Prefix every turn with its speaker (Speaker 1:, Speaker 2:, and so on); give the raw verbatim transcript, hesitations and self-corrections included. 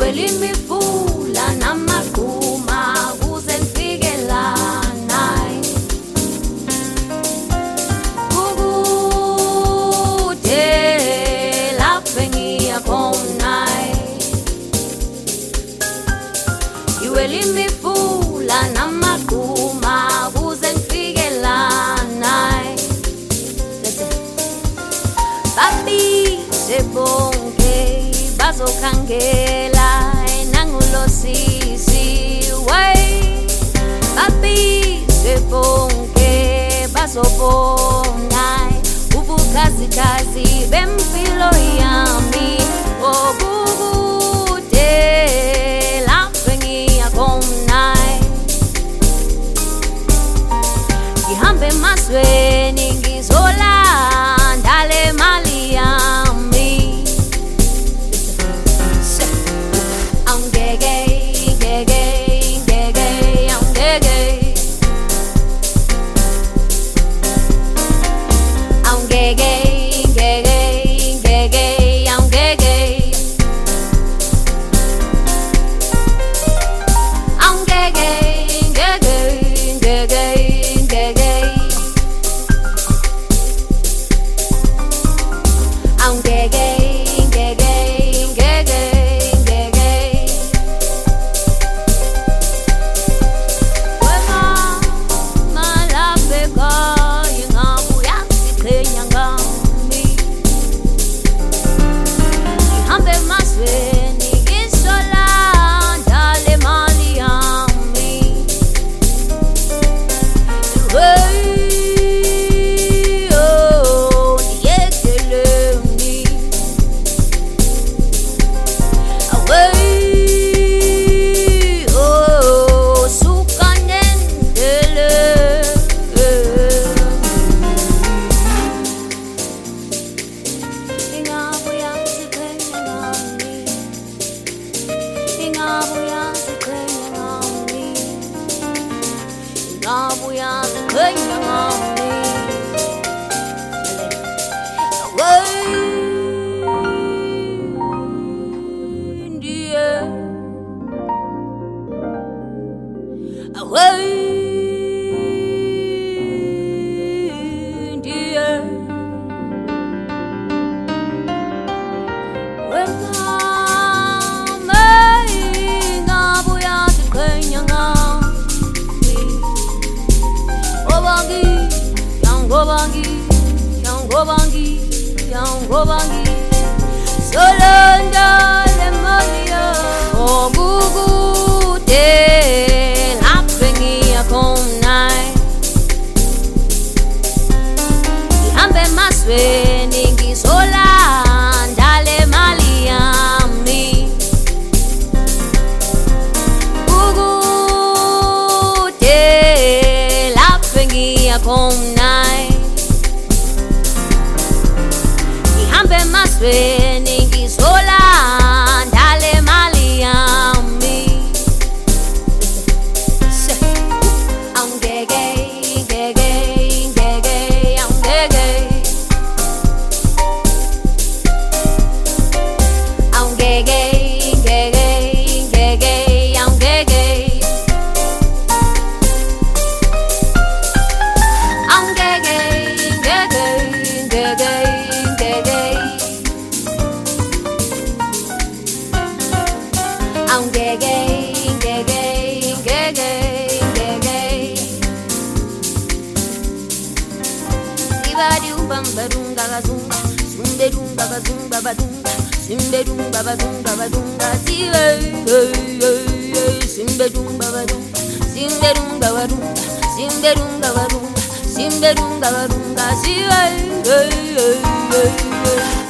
Speaker 1: iwe limifula namaqhuma kuze ngifike lana kukude lapho engiya khona iwe limifula namaqhuma kuze ngifike lana papi sebonke bazokhangela nangulosisi way papi sebonke bazobona ubukhazikhazi bempilo yami okukude lapho engiya khona ngihambe emazweni ngizolanda le mali yami angeke ngeke ngeke angeke angeke ngeke ngeke angeke angeke ngeke ngeke ngeke angeke ngeke ngeke ngeke wema malabeka ingabuya sikhenya ngami ngihambe emazweni ngizolanda le mali yami hey oh ndiyekeleni away oh sukanendele ingabuya sikhenya ngami ingabuya sikhenya ngami ingabuya sikhenya ngami away ndiye away ndiye wengame ingabuya sikhenya ngami obangi yangobangi yangobangi yangobangi solanda le mali okukude lapho engiya khona ngihambe emazweni ngizolanda le mali yami kukude lapho engiya khona ngihambe emazweni ngizolanda le mali yami angeke ngeke ngeke angeke angeke ngeke ngeke angeke angeke ngeke ngeke ngeke angeke ngeke ngeke ngeke ibadi ubambarunga bazunga sunderunga bazunga badunga simberunga bazunga badunga siwe simberunga badunga simberunga badunga simberunga badunga simberunga badunga siwe